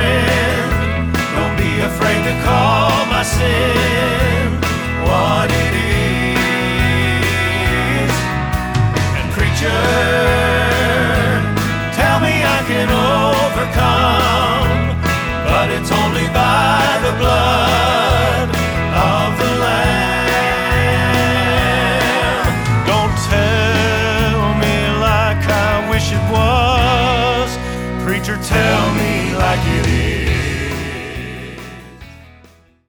friend. Don't be afraid to call my sin what it is. And preacher, tell me I can overcome, but it's only by the blood of the Lamb. Don't tell me like I wish it was. Preacher, tell